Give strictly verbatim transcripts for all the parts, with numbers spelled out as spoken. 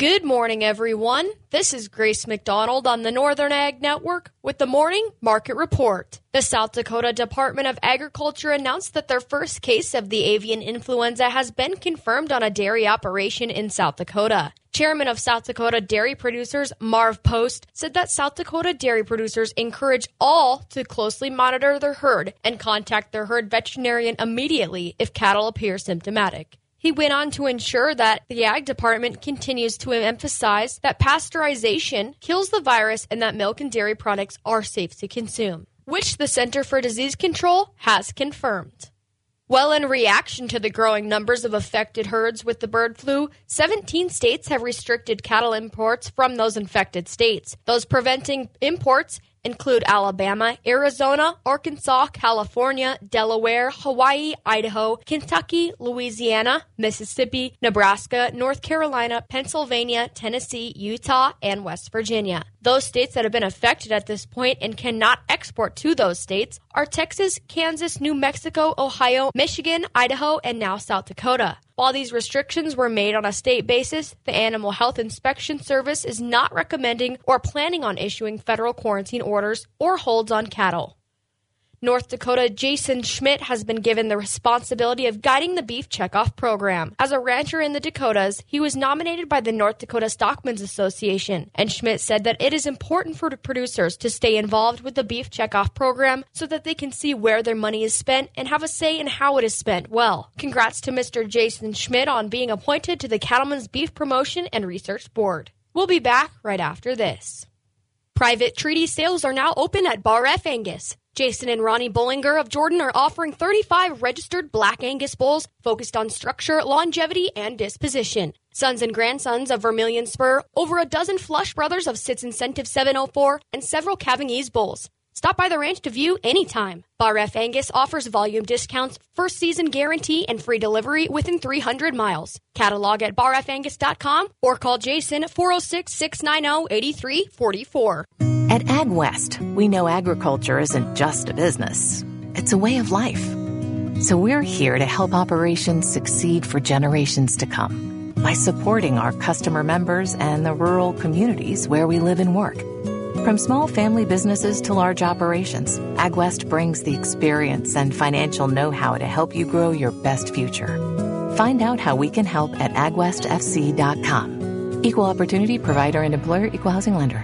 Good morning, everyone. This is Grace McDonald on the Northern Ag Network with the Morning Market Report. The South Dakota Department of Agriculture announced that their first case of the avian influenza has been confirmed on a dairy operation in South Dakota. Chairman of South Dakota Dairy Producers, Marv Post, said that South Dakota dairy producers encourage all to closely monitor their herd and contact their herd veterinarian immediately if cattle appear symptomatic. He went on to ensure that the Ag Department continues to emphasize that pasteurization kills the virus and that milk and dairy products are safe to consume, which the Center for Disease Control has confirmed. Well, in reaction to the growing numbers of affected herds with the bird flu, seventeen states have restricted cattle imports from those infected states. Those preventing imports include Alabama, Arizona, Arkansas, California, Delaware, Hawaii, Idaho, Kentucky, Louisiana, Mississippi, Nebraska, North Carolina, Pennsylvania, Tennessee, Utah, and West Virginia. Those states that have been affected at this point and cannot export to those states are Texas, Kansas, New Mexico, Ohio, Michigan, Idaho, and now South Dakota. While these restrictions were made on a state basis, the Animal Health Inspection Service is not recommending or planning on issuing federal quarantine orders or holds on cattle. North Dakota Jason Schmidt has been given the responsibility of guiding the beef checkoff program. As a rancher in the Dakotas, he was nominated by the North Dakota Stockmen's Association, and Schmidt said that it is important for the producers to stay involved with the beef checkoff program so that they can see where their money is spent and have a say in how it is spent well. Congrats to Mister Jason Schmidt on being appointed to the Cattlemen's Beef Promotion and Research Board. We'll be back right after this. Private treaty sales are now open at Bar F Angus. Jason and Ronnie Bollinger of Jordan are offering thirty-five registered Black Angus bulls focused on structure, longevity, and disposition. Sons and grandsons of Vermilion Spur, over a dozen Flush Brothers of Sits Incentive seven oh four, and several Cavingese bulls. Stop by the ranch to view anytime. Bar F Angus offers volume discounts, first season guarantee, and free delivery within three hundred miles. Catalog at bar f angus dot com or call Jason at four oh six, six nine oh, eight three four four. At AgWest, we know agriculture isn't just a business. It's a way of life. So we're here to help operations succeed for generations to come by supporting our customer members and the rural communities where we live and work. From small family businesses to large operations, AgWest brings the experience and financial know-how to help you grow your best future. Find out how we can help at ag west f c dot com. Equal Opportunity Provider and Employer, Equal Housing Lender.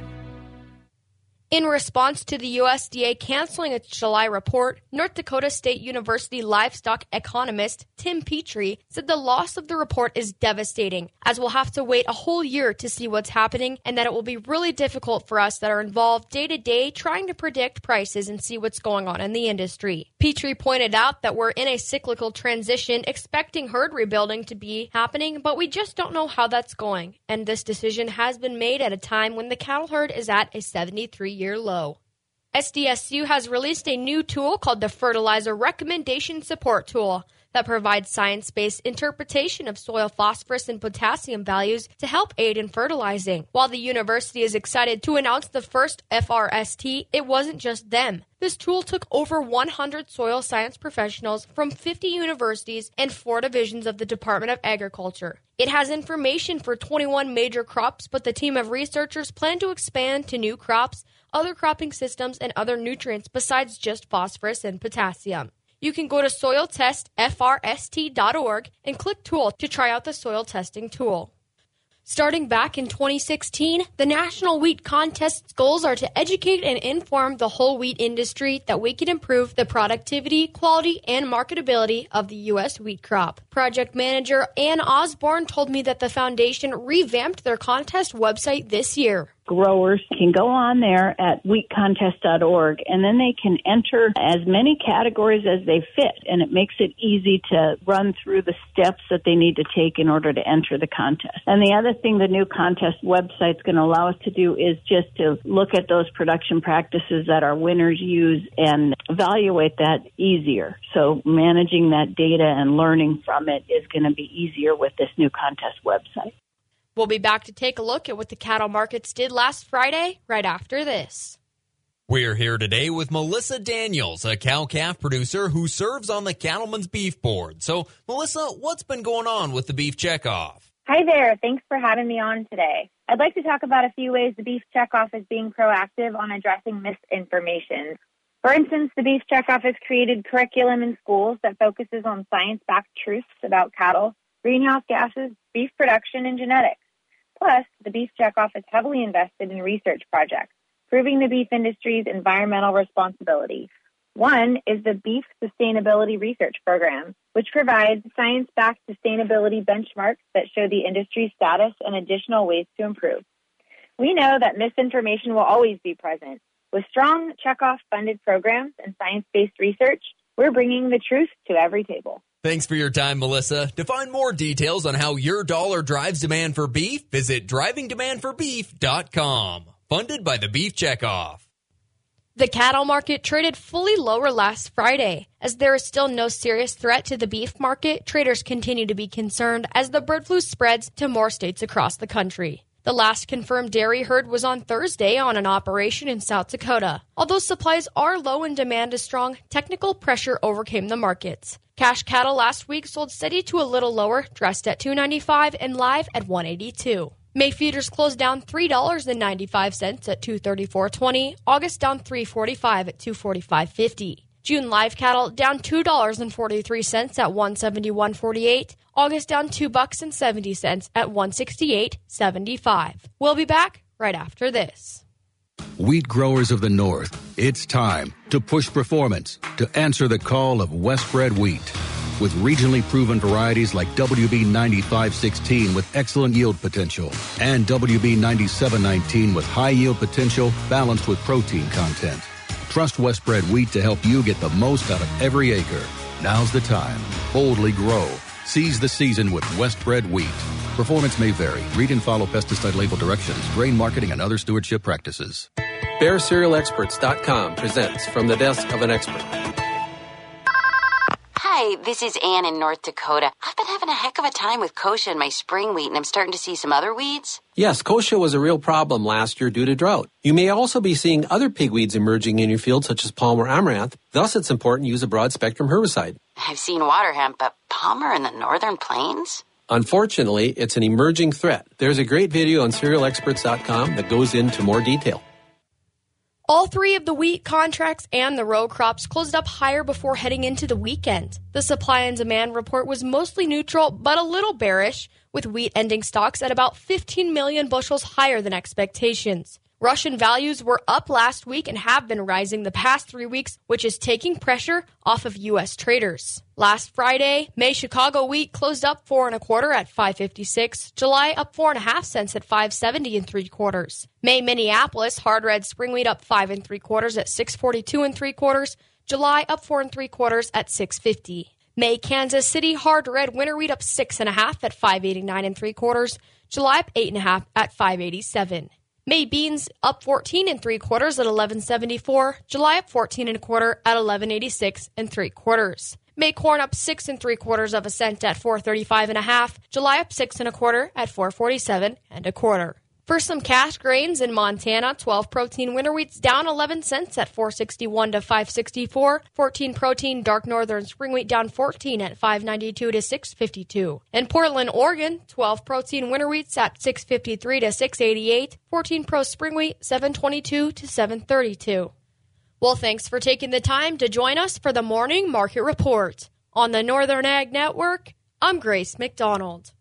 In response to the U S D A canceling its July report, North Dakota State University livestock economist Tim Petrie said the loss of the report is devastating, as we'll have to wait a whole year to see what's happening and that it will be really difficult for us that are involved day to day trying to predict prices and see what's going on in the industry. Petrie pointed out that we're in a cyclical transition, expecting herd rebuilding to be happening, but we just don't know how that's going. And this decision has been made at a time when the cattle herd is at a seventy-three year low. S D S U has released a new tool called the Fertilizer Recommendation Support Tool that provides science-based interpretation of soil phosphorus and potassium values to help aid in fertilizing. While the university is excited to announce the first F R S T, it wasn't just them. This tool took over one hundred soil science professionals from fifty universities and four divisions of the Department of Agriculture. It has information for twenty-one major crops, but the team of researchers plan to expand to new crops, other cropping systems, and other nutrients besides just phosphorus and potassium. You can go to soil test f r s t dot org and click Tool to try out the soil testing tool. Starting back in twenty sixteen, the National Wheat Contest's goals are to educate and inform the whole wheat industry that we can improve the productivity, quality, and marketability of the U S wheat crop. Project manager Ann Osborne told me that the foundation revamped their contest website this year. Growers can go on there at wheat contest dot org, and then they can enter as many categories as they fit, and it makes it easy to run through the steps that they need to take in order to enter the contest. And the other thing the new contest website is going to allow us to do is just to look at those production practices that our winners use and evaluate that easier. So managing that data and learning from it is going to be easier with this new contest website. We'll be back to take a look at what the cattle markets did last Friday right after this. We're here today with Melissa Daniels, a cow-calf producer who serves on the Cattlemen's Beef Board. So, Melissa, what's been going on with the beef checkoff? Hi there. Thanks for having me on today. I'd like to talk about a few ways the Beef Checkoff is being proactive on addressing misinformation. For instance, the Beef Checkoff has created curriculum in schools that focuses on science-backed truths about cattle, greenhouse gases, beef production, and genetics. Plus, the Beef Checkoff is heavily invested in research projects, proving the beef industry's environmental responsibility. One is the Beef Sustainability Research Program, which provides science-backed sustainability benchmarks that show the industry's status and additional ways to improve. We know that misinformation will always be present. With strong checkoff-funded programs and science-based research, we're bringing the truth to every table. Thanks for your time, Melissa. To find more details on how your dollar drives demand for beef, visit driving demand for beef dot com. Funded by the Beef Checkoff. The cattle market traded fully lower last Friday. As there is still no serious threat to the beef market, traders continue to be concerned as the bird flu spreads to more states across the country. The last confirmed dairy herd was on Thursday on an operation in South Dakota. Although supplies are low and demand is strong, technical pressure overcame the markets. Cash cattle last week sold steady to a little lower, dressed at two ninety-five and live at one eighty-two. May feeders closed down three dollars and ninety-five cents at two thirty-four twenty. August down three forty-five at two forty-five fifty. June live cattle down two dollars and forty-three cents at one seventy-one forty-eight. August down two bucks and seventy cents at one sixty-eight seventy-five. We'll be back right after this. Wheat growers of the North, it's time to push performance, to answer the call of Westbred wheat. With regionally proven varieties like W B ninety-five sixteen with excellent yield potential and W B ninety-seven nineteen with high yield potential balanced with protein content. Trust Westbred wheat to help you get the most out of every acre. Now's the time. Boldly grow. Seize the season with Westbred wheat. Performance may vary. Read and follow pesticide label directions, grain marketing, and other stewardship practices. Bear Cereal Experts dot com presents From the Desk of an Expert. Hi, this is Ann in North Dakota. I've been having a heck of a time with kochia in my spring wheat, and I'm starting to see some other weeds. Yes, kochia was a real problem last year due to drought. You may also be seeing other pigweeds emerging in your field, such as palmer amaranth. Thus, it's important to use a broad-spectrum herbicide. I've seen water hemp, but palmer in the northern plains? Unfortunately, it's an emerging threat. There's a great video on Cereal Experts dot com that goes into more detail. All three of the wheat contracts and the row crops closed up higher before heading into the weekend. The supply and demand report was mostly neutral, but a little bearish, with wheat ending stocks at about fifteen million bushels higher than expectations. Russian values were up last week and have been rising the past three weeks, which is taking pressure off of U S traders. Last Friday, May Chicago wheat closed up four and a quarter at five fifty-six. July up four and a half cents at five seventy and three quarters. May Minneapolis hard red spring wheat up five and three quarters at six forty-two and three quarters. July up four and three quarters at six fifty. May Kansas City hard red winter wheat up six and a half at five eighty-nine and three quarters. July up eight and a half at five eighty-seven. May beans up fourteen and three quarters at eleven seventy-four. July up fourteen and a quarter at eleven eighty-six and three quarters. May corn up six and three quarters of a cent at four thirty-five and a half. July up six and a quarter at four forty-seven and a quarter. For some cash grains in Montana, twelve protein winter wheats down eleven cents at four sixty-one to five sixty-four. fourteen protein dark northern spring wheat down fourteen at five ninety-two to six fifty-two. In Portland, Oregon, twelve protein winter wheats at six fifty-three to six eighty-eight. fourteen pro spring wheat seven twenty-two to seven thirty-two. Well, thanks for taking the time to join us for the Morning Market Report. On the Northern Ag Network, I'm Grace McDonald.